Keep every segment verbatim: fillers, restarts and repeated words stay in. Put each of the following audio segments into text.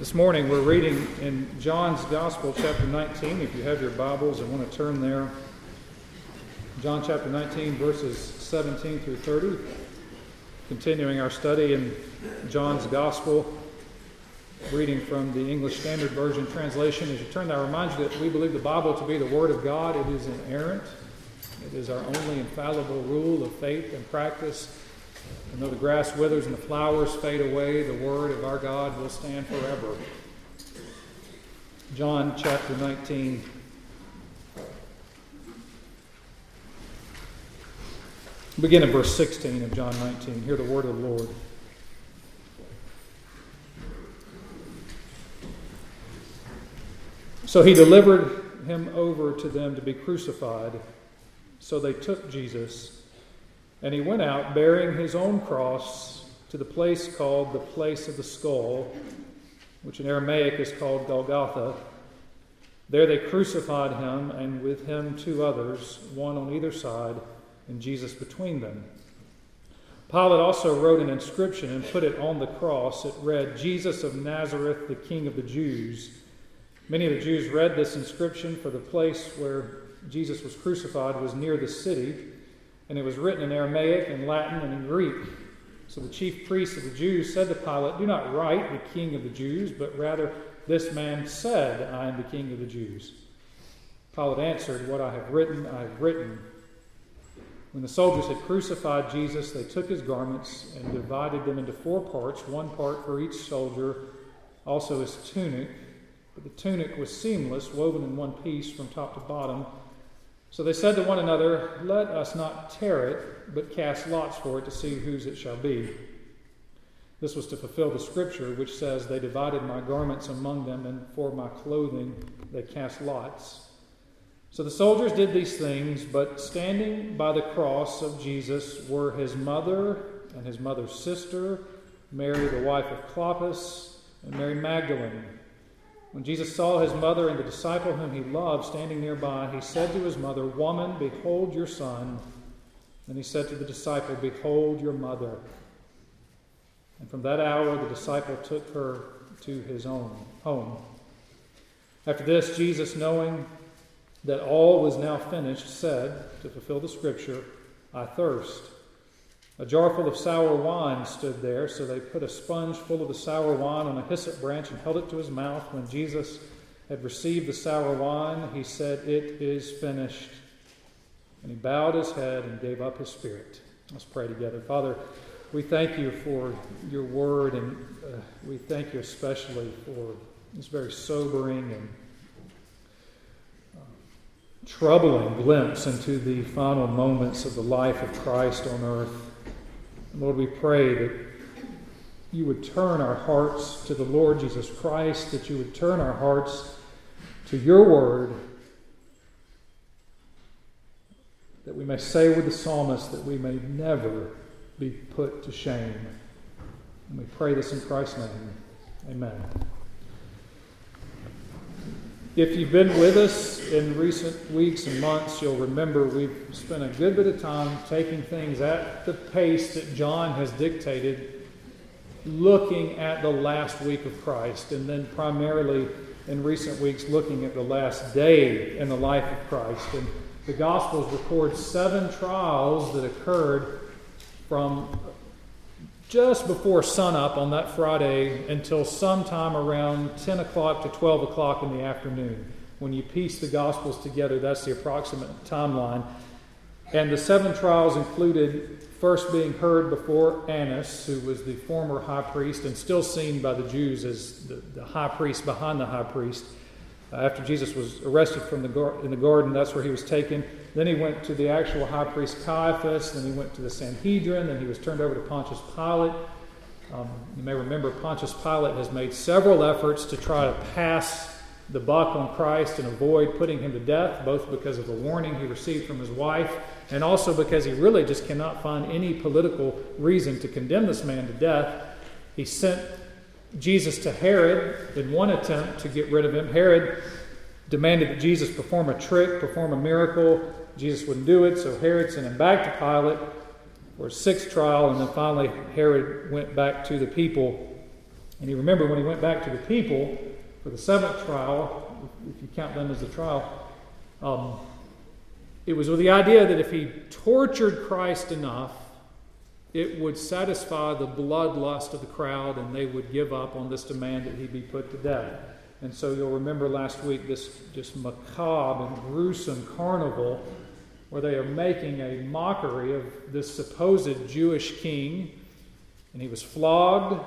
This morning we're reading in John's Gospel, chapter nineteen. If you have your Bibles and want to turn there, John chapter nineteen, verses seventeen through thirty. Continuing our study in John's Gospel, reading from the English Standard Version translation. As you turn there, I remind you that we believe the Bible to be the Word of God. It is inerrant. It is our only infallible rule of faith and practice. And though the grass withers and the flowers fade away, the word of our God will stand forever. John chapter nineteen. Begin in verse sixteen of John nineteen. Hear the word of the Lord. So he delivered him over to them to be crucified. So they took Jesus. And he went out bearing his own cross to the place called the place of the skull, which in Aramaic is called Golgotha. There they crucified him, and with him two others, one on either side, and Jesus between them. Pilate also wrote an inscription and put it on the cross. It read, "Jesus of Nazareth, the King of the Jews." Many of the Jews read this inscription, for the place where Jesus was crucified was near the city, and it was written in Aramaic and Latin and in Greek. So the chief priests of the Jews said to Pilate, "Do not write the King of the Jews, but rather this man said, 'I am the King of the Jews.'" Pilate answered, "What I have written, I have written." When the soldiers had crucified Jesus, they took his garments and divided them into four parts, one part for each soldier, also his tunic. But the tunic was seamless, woven in one piece from top to bottom. So they said to one another, "Let us not tear it, but cast lots for it to see whose it shall be." This was to fulfill the scripture, which says, "They divided my garments among them, and for my clothing they cast lots." So the soldiers did these things, but standing by the cross of Jesus were his mother and his mother's sister, Mary the wife of Clopas, and Mary Magdalene. When Jesus saw his mother and the disciple whom he loved standing nearby, he said to his mother, "Woman, behold your son." Then he said to the disciple, "Behold your mother." And from that hour the disciple took her to his own home. After this, Jesus, knowing that all was now finished, said, to fulfill the scripture, "I thirst." A jar full of sour wine stood there, so they put a sponge full of the sour wine on a hyssop branch and held it to his mouth. When Jesus had received the sour wine, he said, "It is finished." And he bowed his head and gave up his spirit. Let's pray together. Father, we thank you for your word, and uh, we thank you especially for this very sobering and uh, troubling glimpse into the final moments of the life of Christ on earth. Lord, we pray that you would turn our hearts to the Lord Jesus Christ, that you would turn our hearts to your word, that we may say with the psalmist that we may never be put to shame. And we pray this in Christ's name. Amen. If you've been with us in recent weeks and months, you'll remember we've spent a good bit of time taking things at the pace that John has dictated, looking at the last week of Christ, and then primarily in recent weeks looking at the last day in the life of Christ. And the Gospels record seven trials that occurred from just before sunup on that Friday until sometime around ten o'clock to twelve o'clock in the afternoon. When you piece the Gospels together, that's the approximate timeline. And the seven trials included first being heard before Annas, who was the former high priest and still seen by the Jews as the, the high priest behind the high priest. Uh, after Jesus was arrested from the gar- in the garden, that's where he was taken. Then he went to the actual high priest Caiaphas. Then he went to the Sanhedrin. Then he was turned over to Pontius Pilate. Um, you may remember Pontius Pilate has made several efforts to try to pass the buck on Christ and avoid putting him to death, both because of the warning he received from his wife and also because he really just cannot find any political reason to condemn this man to death. He sent Jesus to Herod in one attempt to get rid of him. Herod demanded that Jesus perform a trick, perform a miracle. Jesus wouldn't do it, so Herod sent him back to Pilate for a sixth trial, and then finally Herod went back to the people And you remember when he went back to the people for the seventh trial, if you count them as a trial, um, it was with the idea that if he tortured Christ enough, it would satisfy the bloodlust of the crowd and they would give up on this demand that he be put to death. And so you'll remember last week this just macabre and gruesome carnival where they are making a mockery of this supposed Jewish king. And he was flogged,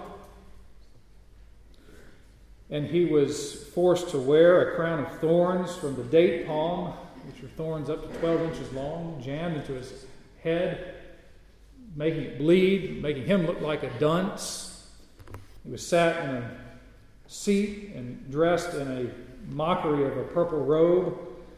and he was forced to wear a crown of thorns from the date palm, which are thorns up to twelve inches long, jammed into his head, making it bleed, making him look like a dunce. He was sat in a seat and dressed in a mockery of a purple robe.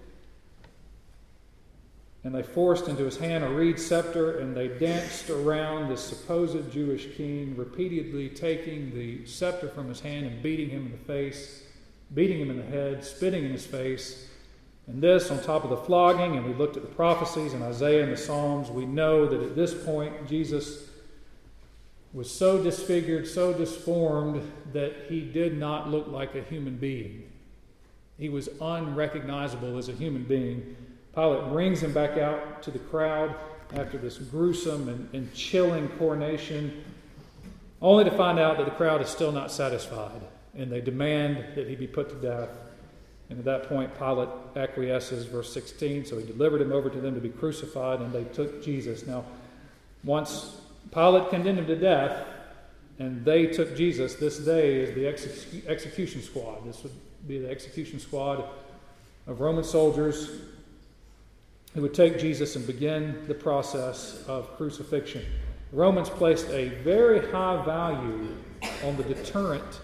And they forced into his hand a reed scepter, and they danced around this supposed Jewish king, repeatedly taking the scepter from his hand and beating him in the face, beating him in the head, spitting in his face. And this on top of the flogging, and we looked at the prophecies in Isaiah and the Psalms, we know that at this point Jesus was so disfigured, so disformed, that he did not look like a human being. He was unrecognizable as a human being. Pilate brings him back out to the crowd after this gruesome and, and chilling coronation, only to find out that the crowd is still not satisfied, and they demand that he be put to death. And at that point, Pilate acquiesces, verse sixteen, so he delivered him over to them to be crucified, and they took Jesus. Now, once Pilate condemned him to death, and they took Jesus, this day is the exec- execution squad. This would be the execution squad of Roman soldiers who would take Jesus and begin the process of crucifixion. The Romans placed a very high value on the deterrent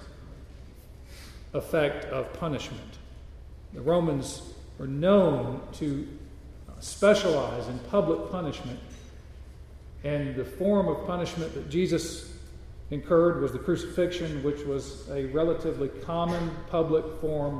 effect of punishment. The Romans were known to specialize in public punishment, and the form of punishment that Jesus incurred was the crucifixion, which was a relatively common public form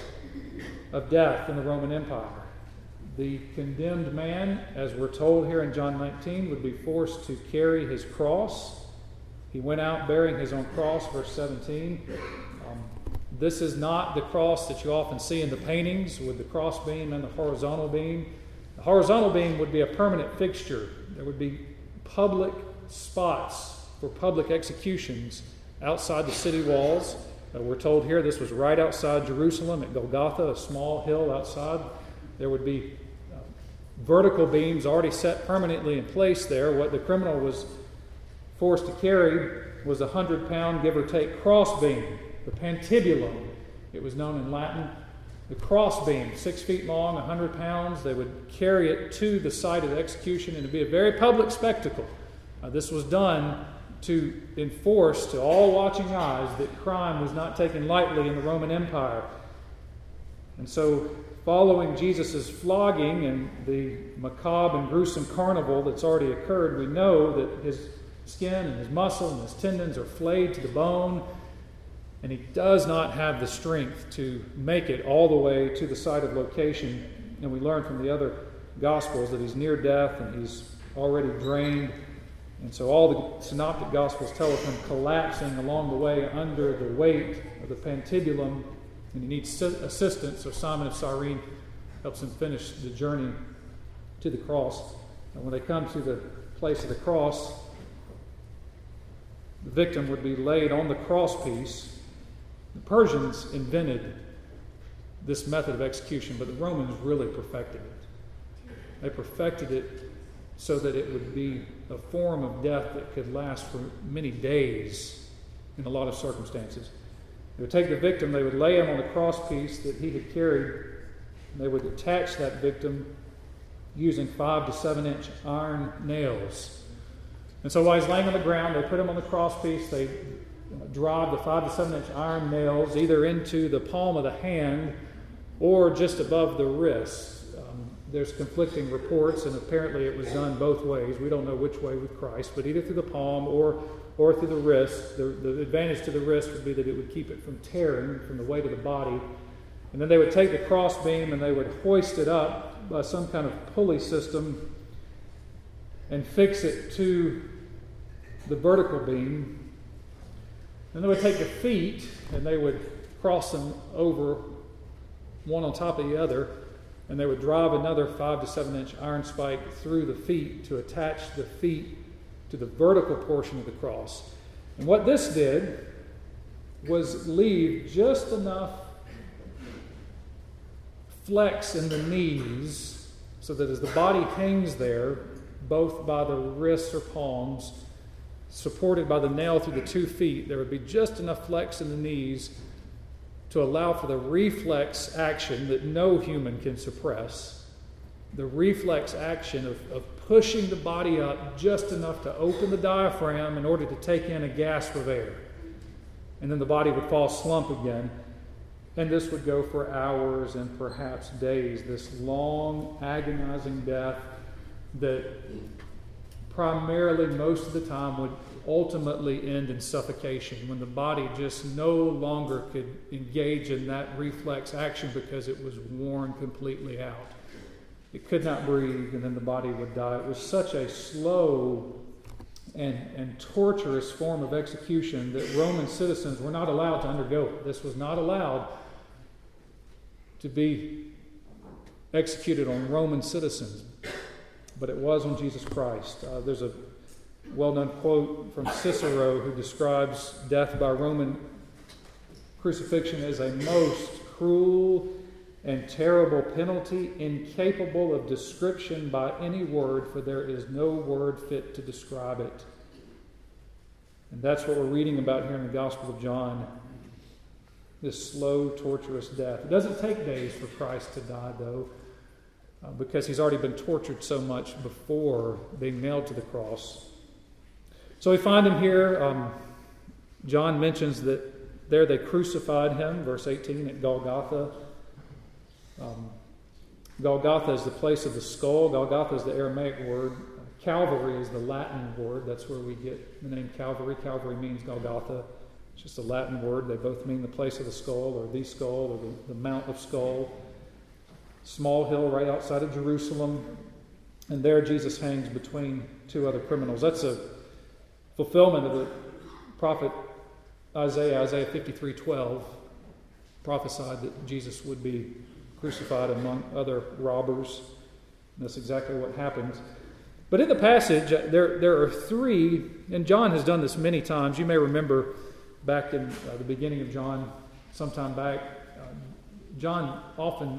of death in the Roman Empire. The condemned man, as we're told here in John nineteen, would be forced to carry his cross. He went out bearing his own cross, verse seventeen. Um, this is not the cross that you often see in the paintings with the cross beam and the horizontal beam. The horizontal beam would be a permanent fixture. There would be public spots for public executions outside the city walls. Uh, we're told here this was right outside Jerusalem at Golgotha, a small hill outside. There would be uh, vertical beams already set permanently in place there. What the criminal was forced to carry was a hundred-pound, give or take, cross beam, the pantibulum, it was known in Latin. The cross beam, six feet long, a hundred pounds. They would carry it to the site of the execution, and it would be a very public spectacle. Uh, this was done to enforce to all watching eyes that crime was not taken lightly in the Roman Empire. And so, following Jesus' flogging and the macabre and gruesome carnival that's already occurred, we know that his skin and his muscle and his tendons are flayed to the bone, and he does not have the strength to make it all the way to the site of location. And we learn from the other Gospels that he's near death and he's already drained. And so all the synoptic Gospels tell of him collapsing along the way under the weight of the pantibulum, and he needs assistance, so Simon of Cyrene helps him finish the journey to the cross. And when they come to the place of the cross, the victim would be laid on the cross piece. The Persians invented this method of execution, but the Romans really perfected it. They perfected it so that it would be a form of death that could last for many days in a lot of circumstances. They would take the victim, they would lay him on the cross piece that he had carried, and they would attach that victim using five to seven inch iron nails. And so while he's laying on the ground, they put him on the cross piece, they drive the five to seven inch iron nails either into the palm of the hand or just above the wrist. Um, there's conflicting reports, and apparently it was done both ways. We don't know which way with Christ, but either through the palm or or through the wrist. The, the advantage to the wrist would be that it would keep it from tearing from the weight of the body. And then they would take the cross beam and they would hoist it up by some kind of pulley system and fix it to the vertical beam. And they would take the feet and they would cross them over one on top of the other, and they would drive another five to seven inch iron spike through the feet to attach the feet to the vertical portion of the cross. And what this did was leave just enough flex in the knees so that as the body hangs there, both by the wrists or palms, supported by the nail through the two feet, there would be just enough flex in the knees to allow for the reflex action that no human can suppress, the reflex action of, of pushing the body up just enough to open the diaphragm in order to take in a gasp of air. And then the body would fall slump again. And this would go for hours and perhaps days, this long, agonizing death that primarily most of the time would ultimately end in suffocation, when the body just no longer could engage in that reflex action because it was worn completely out. It could not breathe, and then the body would die. It was such a slow and, and torturous form of execution that Roman citizens were not allowed to undergo it. This was not allowed to be executed on Roman citizens, but it was on Jesus Christ. Uh, there's a well-known quote from Cicero who describes death by Roman crucifixion as a most cruel and terrible penalty, incapable of description by any word, for there is no word fit to describe it. And that's what we're reading about here in the Gospel of John, this slow, torturous death. It doesn't take days for Christ to die, though, uh, because he's already been tortured so much before being nailed to the cross. So we find him here. Um, John mentions that there they crucified him, verse eighteen, at Golgotha. Um, Golgotha is the place of the skull. Golgotha is the Aramaic word. Calvary is the Latin word. That's where we get the name Calvary. Calvary means Golgotha. It's just a Latin word. They both mean the place of the skull, or the skull, or the, the Mount of Skull. Small hill right outside of Jerusalem. And there Jesus hangs between two other criminals. That's a fulfillment of the prophet Isaiah. Isaiah fifty-three twelve prophesied that Jesus would be crucified among other robbers. And that's exactly what happens. But in the passage, there, there are three, and John has done this many times. You may remember back in uh, the beginning of John, sometime back, uh, John often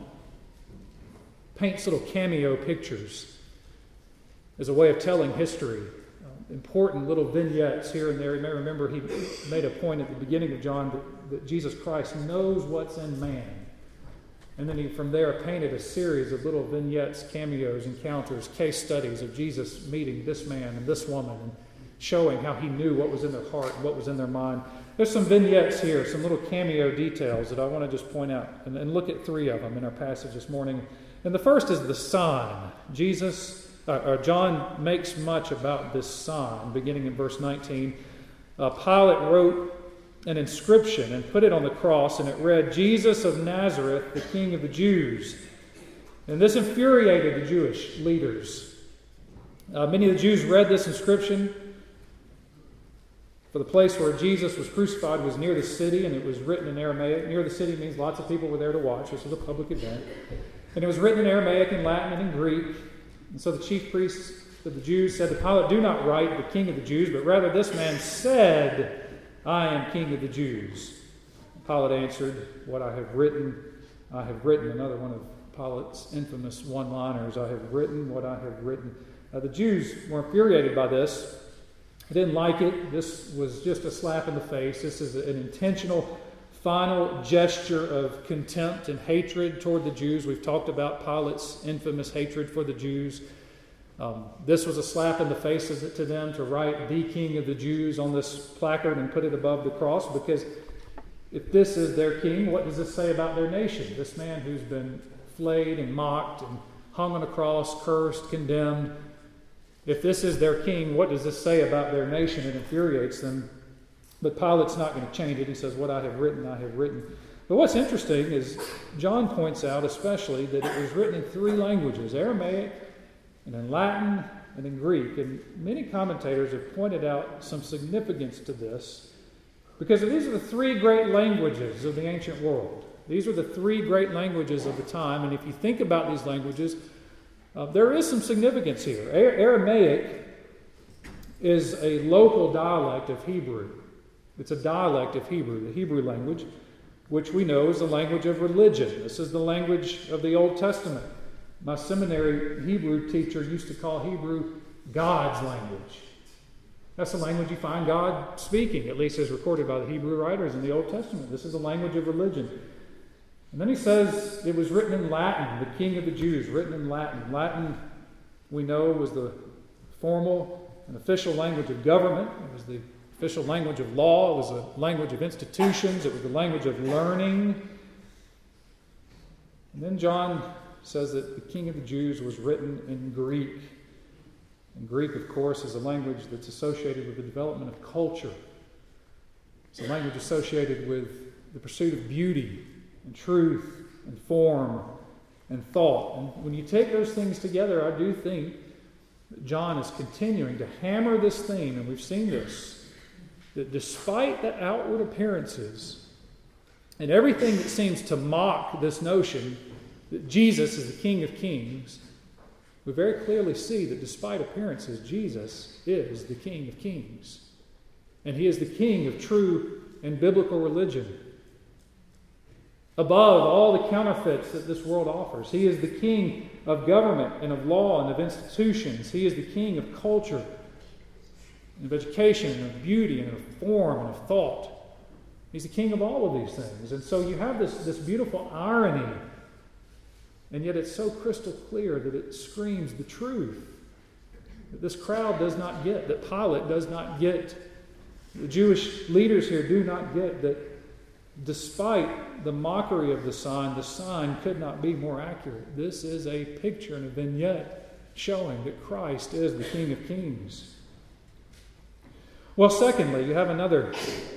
paints little cameo pictures as a way of telling history. Uh, important little vignettes here and there. You may remember he made a point at the beginning of John that, that Jesus Christ knows what's in man. And then he, from there, painted a series of little vignettes, cameos, encounters, case studies of Jesus meeting this man and this woman and showing how he knew what was in their heart and what was in their mind. There's some vignettes here, some little cameo details that I want to just point out and, and look at three of them in our passage this morning. And the first is the sign. Jesus, uh, or John makes much about this sign, beginning in verse nineteen. Uh, Pilate wrote an inscription and put it on the cross, and it read, "Jesus of Nazareth, the King of the Jews." And this infuriated the Jewish leaders. Uh, many of the Jews read this inscription, for the place where Jesus was crucified was near the city, and it was written in Aramaic. Near the city means lots of people were there to watch. This was a public event. And it was written in Aramaic and Latin and in Greek. And so the chief priests of the Jews said to Pilate, "Do not write the King of the Jews, but rather this man said, 'I am King of the Jews.'" Pilate answered, "What I have written, I have written." Another one of Pilate's infamous one-liners, "I have written what I have written." Uh, the Jews were infuriated by this. They didn't like it. This was just a slap in the face. This is an intentional, final gesture of contempt and hatred toward the Jews. We've talked about Pilate's infamous hatred for the Jews. Um, this was a slap in the face to them to write "the King of the Jews" on this placard and put it above the cross, because if this is their king, what does this say about their nation? This man who's been flayed and mocked and hung on a cross, cursed, condemned. If this is their king, what does this say about their nation? It infuriates them. But Pilate's not going to change it. He says, "What I have written, I have written." But what's interesting is John points out especially that it was written in three languages: Aramaic, and in Latin, and in Greek. And many commentators have pointed out some significance to this. Because these are the three great languages of the ancient world. These are the three great languages of the time, and if you think about these languages, uh, there is some significance here. A- Aramaic is a local dialect of Hebrew. It's a dialect of Hebrew, the Hebrew language, which we know is the language of religion. This is the language of the Old Testament. My seminary Hebrew teacher used to call Hebrew God's language. That's the language you find God speaking, at least as recorded by the Hebrew writers in the Old Testament. This is the language of religion. And then he says it was written in Latin, the King of the Jews, written in Latin. Latin, we know, was the formal and official language of government. It was the official language of law. It was the language of institutions. It was the language of learning. And then John says that the King of the Jews was written in Greek. And Greek, of course, is a language that's associated with the development of culture. It's a language associated with the pursuit of beauty and truth and form and thought. And when you take those things together, I do think that John is continuing to hammer this theme, and we've seen this, that despite the outward appearances and everything that seems to mock this notion that Jesus is the King of Kings, we very clearly see that despite appearances, Jesus is the King of Kings. And he is the King of true and biblical religion. Above all the counterfeits that this world offers, he is the King of government and of law and of institutions. He is the King of culture, and of education, and of beauty, and of form, and of thought. He's the King of all of these things. And so you have this, this beautiful irony, and yet it's so crystal clear that it screams the truth that this crowd does not get, that Pilate does not get, the Jewish leaders here do not get, that despite the mockery of the sign, the sign could not be more accurate. This is a picture and a vignette showing that Christ is the King of Kings. Well, secondly, you have another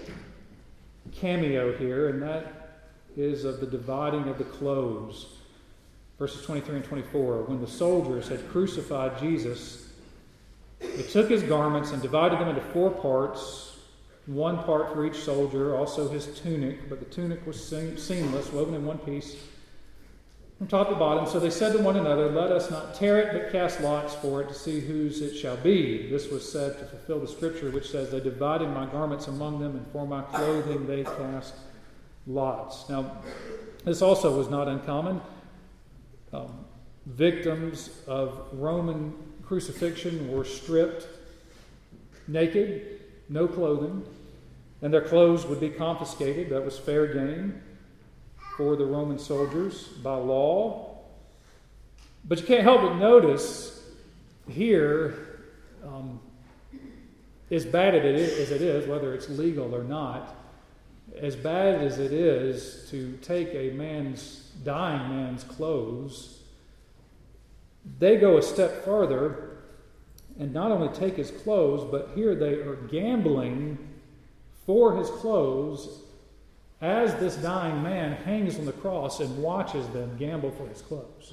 cameo here, and that is of the dividing of the clothes. Verses twenty-three and twenty-four, when the soldiers had crucified Jesus, they took his garments and divided them into four parts, one part for each soldier, also his tunic, but the tunic was seamless, woven in one piece, from top to bottom. So they said to one another, let us not tear it, but cast lots for it to see whose it shall be. This was said to fulfill the scripture which says, they divided my garments among them, and for my clothing they cast lots. Now, this also was not uncommon. Um, victims of Roman crucifixion were stripped naked, no clothing, and their clothes would be confiscated. That was fair game for the Roman soldiers by law. But you can't help but notice here, um, as bad as it is, as it is, whether it's legal or not, as bad as it is to take a man's dying man's clothes, they go a step further and not only take his clothes, but here they are gambling for his clothes as this dying man hangs on the cross and watches them gamble for his clothes.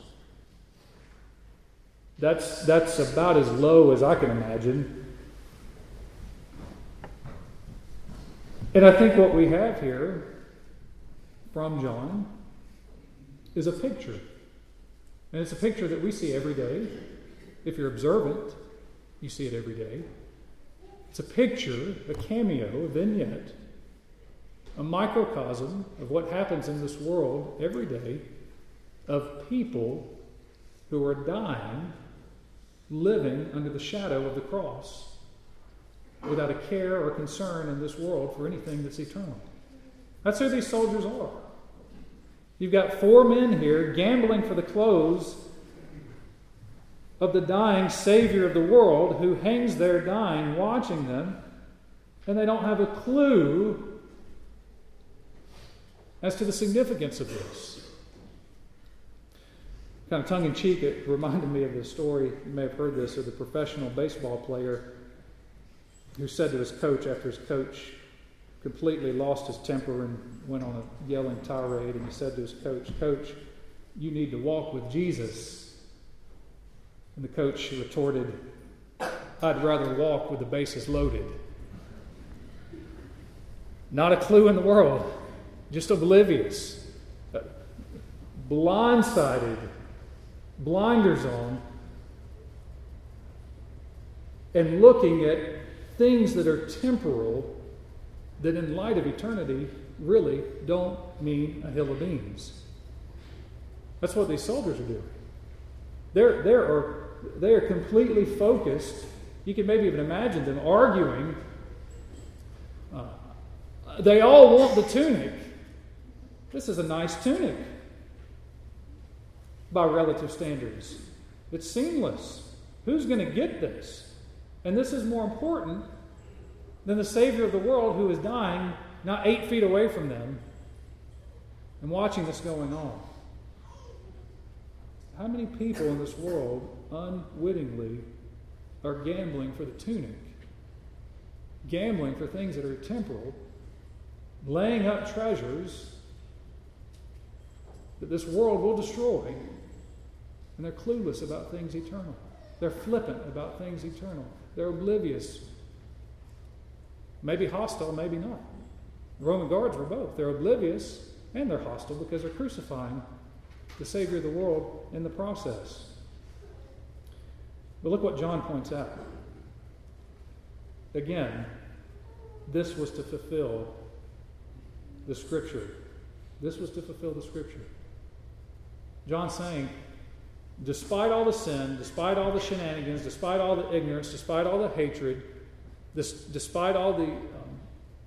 That's, that's about as low as I can imagine. And I think what we have here from John is a picture. And it's a picture that we see every day. If you're observant, you see it every day. It's a picture, a cameo, a vignette, a microcosm of what happens in this world every day of people who are dying, living under the shadow of the cross, without a care or concern in this world for anything that's eternal. That's who these soldiers are. You've got four men here gambling for the clothes of the dying Savior of the world who hangs there dying, watching them, and they don't have a clue as to the significance of this. Kind of tongue-in-cheek, it reminded me of the story, you may have heard this, of the professional baseball player who said to his coach after his coach completely lost his temper and went on a yelling tirade, and he said to his coach, Coach, you need to walk with Jesus. And the coach retorted, I'd rather walk with the bases loaded. Not a clue in the world. Just oblivious. Blindsided. Blinders on. And looking at things that are temporal that in light of eternity really don't mean a hill of beans. That's what these soldiers are doing. They're, they're, they are completely focused. You can maybe even imagine them arguing. Uh, they all want the tunic. This is a nice tunic by relative standards. It's seamless. Who's going to get this? And this is more important than the Savior of the world who is dying not eight feet away from them and watching this going on. How many people in this world unwittingly are gambling for the tunic? Gambling for things that are temporal, laying up treasures that this world will destroy, and they're clueless about things eternal. They're flippant about things eternal. They're oblivious. Maybe hostile, maybe not. The Roman guards were both. They're oblivious and they're hostile because they're crucifying the Savior of the world in the process. But look what John points out. Again, this was to fulfill the Scripture. This was to fulfill the Scripture. John's saying, despite all the sin, despite all the shenanigans, despite all the ignorance, despite all the hatred, this, despite all the um,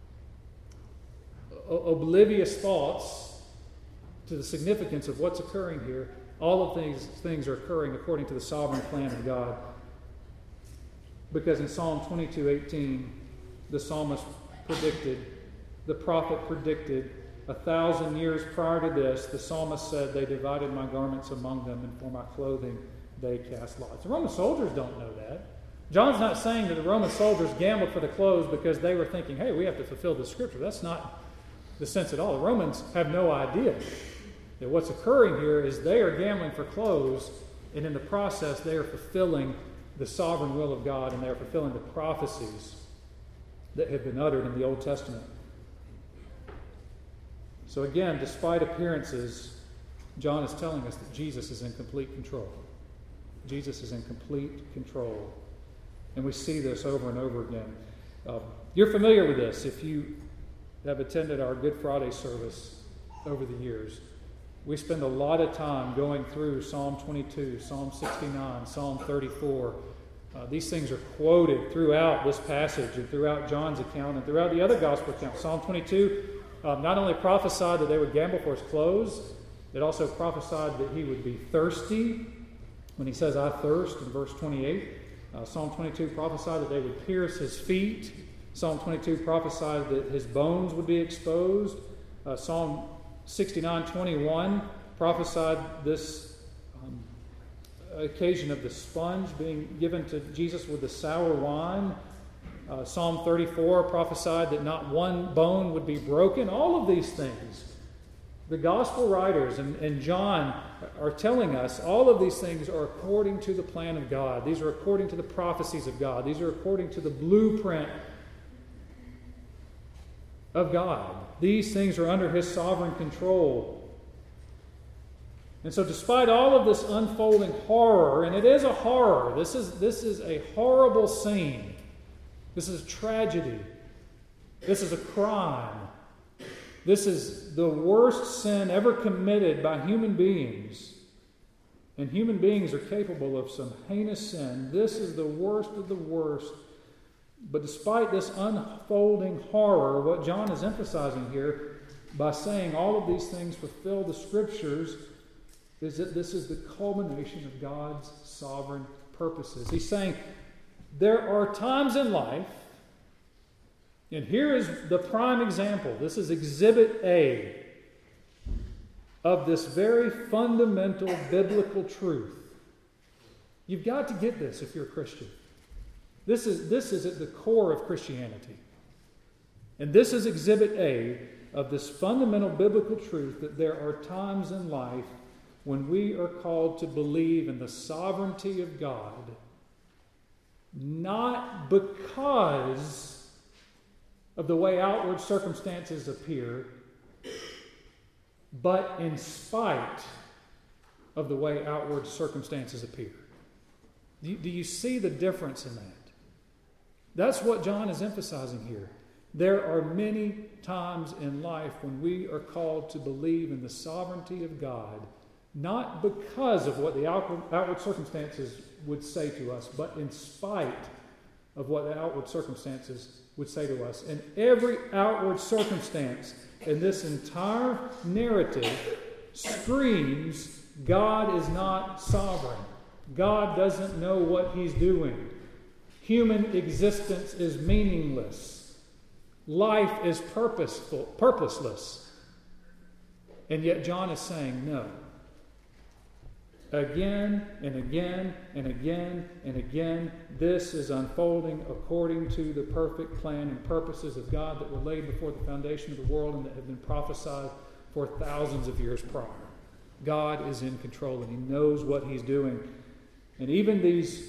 oblivious thoughts to the significance of what's occurring here, all of these things are occurring according to the sovereign plan of God. Because in Psalm twenty-two eighteen, the psalmist predicted, the prophet predicted, a thousand years prior to this, the psalmist said, they divided my garments among them, and for my clothing they cast lots. The Roman soldiers don't know that. John's not saying that the Roman soldiers gambled for the clothes because they were thinking, hey, we have to fulfill the Scripture. That's not the sense at all. The Romans have no idea that what's occurring here is they are gambling for clothes, and in the process they are fulfilling the sovereign will of God, and they are fulfilling the prophecies that have been uttered in the Old Testament. So again, despite appearances, John is telling us that Jesus is in complete control. Jesus is in complete control. And we see this over and over again. Uh, you're familiar with this if you have attended our Good Friday service over the years. We spend a lot of time going through Psalm twenty-two, Psalm sixty-nine, Psalm thirty-four. Uh, these things are quoted throughout this passage and throughout John's account and throughout the other gospel accounts. Psalm twenty-two um, not only prophesied that they would gamble for his clothes, it also prophesied that he would be thirsty when he says, I thirst, in verse twenty-eight. Uh, Psalm twenty-two prophesied that they would pierce his feet. Psalm twenty-two prophesied that his bones would be exposed. Uh, Psalm sixty-nine twenty-one prophesied this um, occasion of the sponge being given to Jesus with the sour wine. Uh, Psalm thirty-four prophesied that not one bone would be broken. All of these things, the gospel writers and, and John are telling us all of these things are according to the plan of God. These are according to the prophecies of God. These are according to the blueprint of God. These things are under his sovereign control. And so despite all of this unfolding horror, and it is a horror, this is, this is a horrible scene. This is a tragedy. This is a crime. This is the worst sin ever committed by human beings. And human beings are capable of some heinous sin. This is the worst of the worst. But despite this unfolding horror, what John is emphasizing here by saying all of these things fulfill the Scriptures is that this is the culmination of God's sovereign purposes. He's saying there are times in life, and here is the prime example. This is Exhibit A of this very fundamental biblical truth. You've got to get this if you're a Christian. This is, this is at the core of Christianity. And this is Exhibit A of this fundamental biblical truth that there are times in life when we are called to believe in the sovereignty of God, not because of the way outward circumstances appear, but in spite of the way outward circumstances appear. Do you, do you see the difference in that? That's what John is emphasizing here. There are many times in life when we are called to believe in the sovereignty of God, not because of what the outward, outward circumstances would say to us, but in spite of what the outward circumstances would say to us. And every outward circumstance in this entire narrative screams, God is not sovereign. God doesn't know what He's doing. Human existence is meaningless. Life is purposeful, purposeless. And yet John is saying no. Again and again and again and again, this is unfolding according to the perfect plan and purposes of God that were laid before the foundation of the world and that have been prophesied for thousands of years prior. God is in control and He knows what He's doing. And even these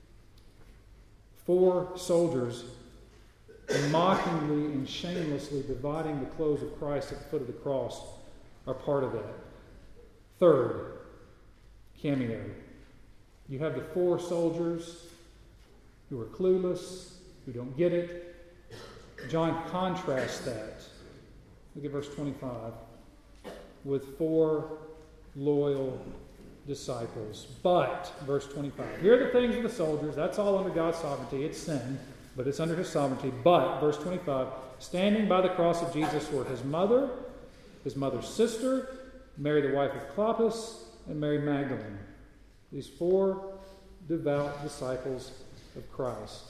four soldiers mockingly and shamelessly dividing the clothes of Christ at the foot of the cross are part of that. Third, cameo. You have the four soldiers who are clueless, who don't get it. John contrasts that. Look at verse twenty-five. With four loyal disciples. But, verse twenty-five, here are the things of the soldiers. That's all under God's sovereignty. It's sin, but it's under His sovereignty. But, verse twenty-five, standing by the cross of Jesus were His mother, His mother's sister, Mary the wife of Clopas, and Mary Magdalene. These four devout disciples of Christ.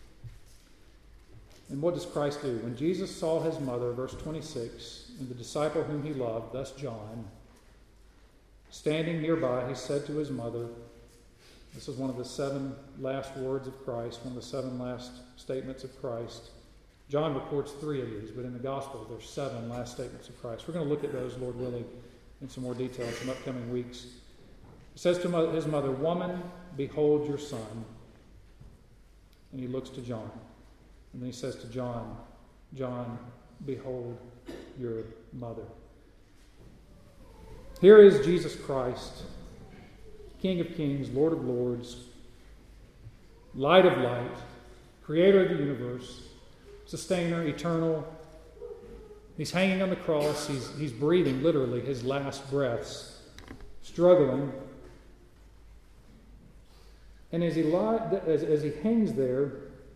And what does Christ do? When Jesus saw His mother, verse twenty-six, and the disciple whom He loved, thus John, standing nearby, He said to His mother, this is one of the seven last words of Christ, one of the seven last statements of Christ. John records three of these, but in the Gospel there's seven last statements of Christ. We're going to look at those, Lord willing, in some more detail in some upcoming weeks. He says to His mother, "Woman, behold your son." And He looks to John. And then He says to John, "John, behold your mother." Here is Jesus Christ, King of kings, Lord of lords, light of light, creator of the universe, sustainer, eternal. He's hanging on the cross. He's, he's breathing, literally, his last breaths, struggling. And as he, li- as, as he hangs there,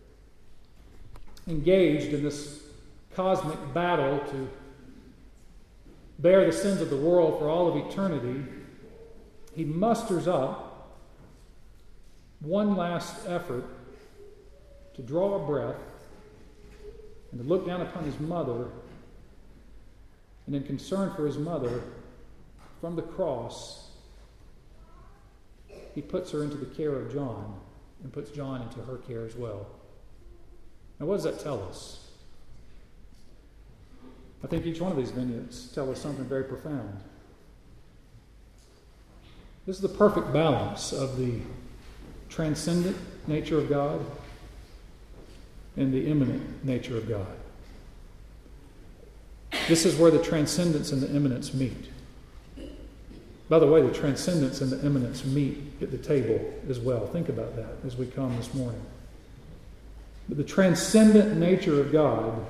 engaged in this cosmic battle to bear the sins of the world for all of eternity, he musters up one last effort to draw a breath and to look down upon his mother, and in concern for his mother, from the cross, he puts her into the care of John and puts John into her care as well. Now, what does that tell us? I think each one of these vignettes tell us something very profound. This is the perfect balance of the transcendent nature of God and the immanent nature of God. This is where the transcendence and the immanence meet. By the way, the transcendence and the immanence meet at the table as well. Think about that as we come this morning. But the transcendent nature of God,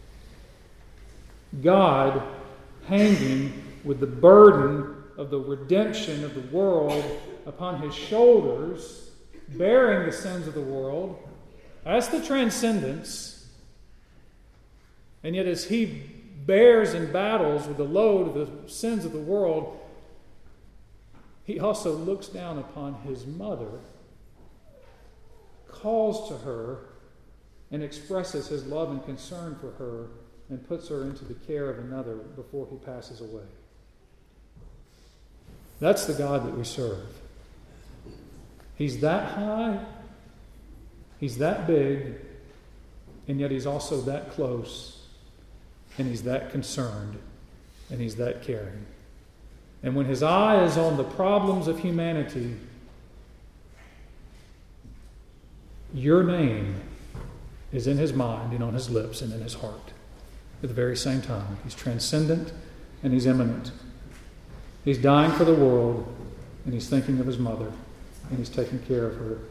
God hanging with the burden of the redemption of the world upon His shoulders, bearing the sins of the world, that's the transcendence. And yet as He bears and battles with the load of the sins of the world, He also looks down upon His mother, calls to her, and expresses His love and concern for her, and puts her into the care of another before He passes away. That's the God that we serve. He's that high, He's that big, and yet He's also that close, and He's that concerned, and He's that caring. And when His eye is on the problems of humanity, your name is in his mind and on his lips and in his heart at the very same time. He's transcendent and he's immanent. He's dying for the world, and he's thinking of his mother, and he's taking care of her.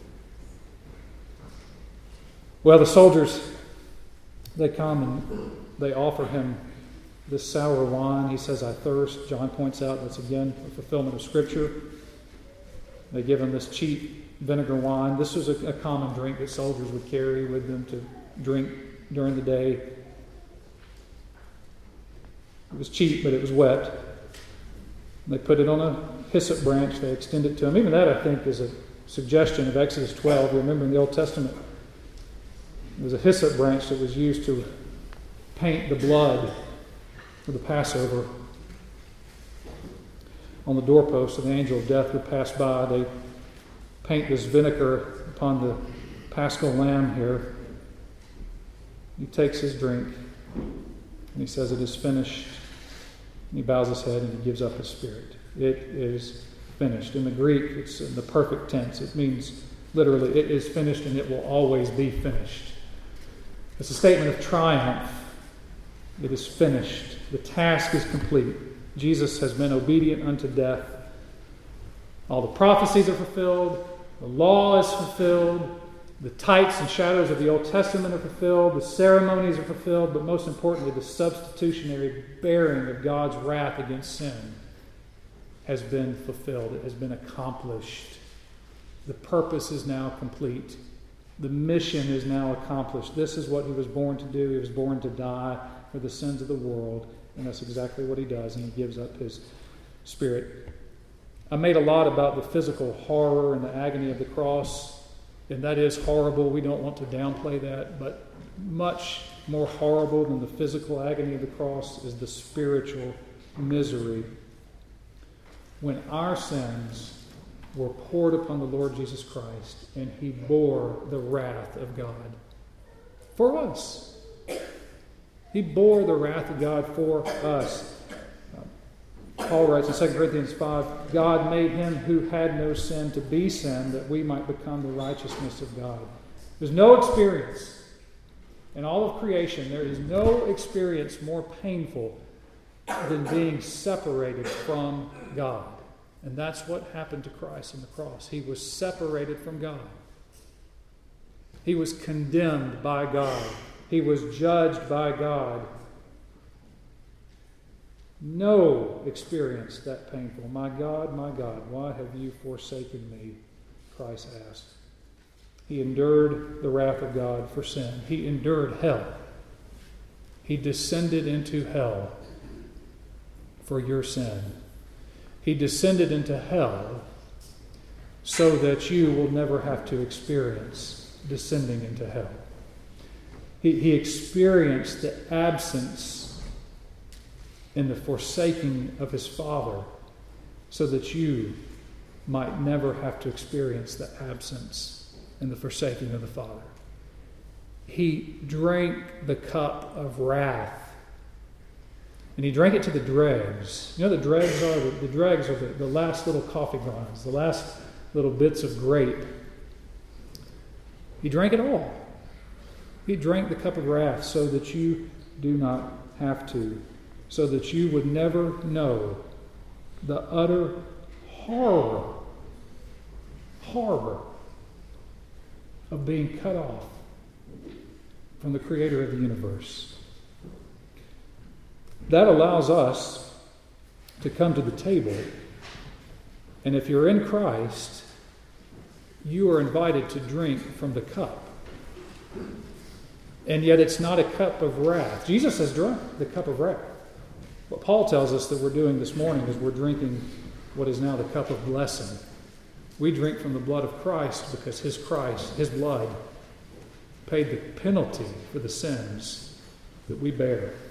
Well, the soldiers, they come and they offer him this sour wine. He says, I thirst. John points out that's again a fulfillment of Scripture. They give him this cheap vinegar wine. This was a, a common drink that soldiers would carry with them to drink during the day. It was cheap, but it was wet. They put it on a hyssop branch. They extend it to him. Even that, I think, is a suggestion of Exodus twelve. Remember in the Old Testament, there was a hyssop branch that was used to paint the blood for the Passover. On the doorpost, and the angel of death would pass by. They paint this vinegar upon the paschal lamb here. He takes his drink, and he says, it is finished. And he bows his head and he gives up his spirit. It is finished. In the Greek, it's in the perfect tense. It means literally, it is finished and it will always be finished. It's a statement of triumph. It is finished. The task is complete. Jesus has been obedient unto death. All the prophecies are fulfilled. The law is fulfilled. The types and shadows of the Old Testament are fulfilled. The ceremonies are fulfilled. But most importantly, the substitutionary bearing of God's wrath against sin has been fulfilled. It has been accomplished. The purpose is now complete. The mission is now accomplished. This is what he was born to do. He was born to die for the sins of the world. And that's exactly what he does. And he gives up his spirit. I made a lot about the physical horror and the agony of the cross. And that is horrible. We don't want to downplay that. But much more horrible than the physical agony of the cross is the spiritual misery. When our sins were poured upon the Lord Jesus Christ, and he bore the wrath of God for us. He bore the wrath of God for us. Paul writes in Second Corinthians five, God made him who had no sin to be sin, that we might become the righteousness of God. There's no experience in all of creation, there is no experience more painful than being separated from God. And that's what happened to Christ on the cross. He was separated from God. He was condemned by God. He was judged by God. No experience that painful. My God, my God, why have you forsaken me? Christ asked. He endured the wrath of God for sin. He endured hell. He descended into hell for your sin. He descended into hell so that you will never have to experience descending into hell. He, he experienced the absence and the forsaking of his Father so that you might never have to experience the absence and the forsaking of the Father. He drank the cup of wrath. And he drank it to the dregs. You know what the dregs are? The, the dregs are the, the last little coffee grinds, the last little bits of grape. He drank it all. He drank the cup of wrath so that you do not have to, so that you would never know the utter horror, horror of being cut off from the Creator of the universe. That allows us to come to the table, and if you're in Christ, you are invited to drink from the cup. And yet it's not a cup of wrath. Jesus has drunk the cup of wrath. What Paul tells us that we're doing this morning is we're drinking what is now the cup of blessing. We drink from the blood of Christ because his Christ, his blood, paid the penalty for the sins that we bear.